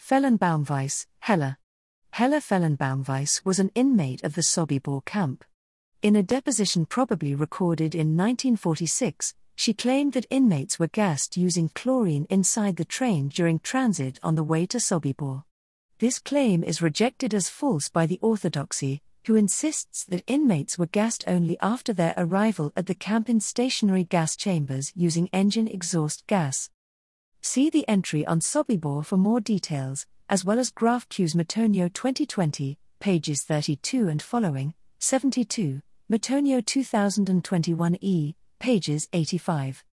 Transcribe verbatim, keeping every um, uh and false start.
Fellenbaumweiss, Hella. Hella Fellenbaumweiss was an inmate of the Sobibor camp. In a deposition probably recorded in nineteen forty-six, she claimed that inmates were gassed using chlorine inside the train during transit on the way to Sobibor. This claim is rejected as false by the orthodoxy, who insists that inmates were gassed only after their arrival at the camp in stationary gas chambers using engine exhaust gas. See the entry on Sobibor for more details, as well as Graf Q's Matonio twenty twenty, pages thirty-two and following, seventy-two, Matonio two thousand twenty-one E, pages eighty-five.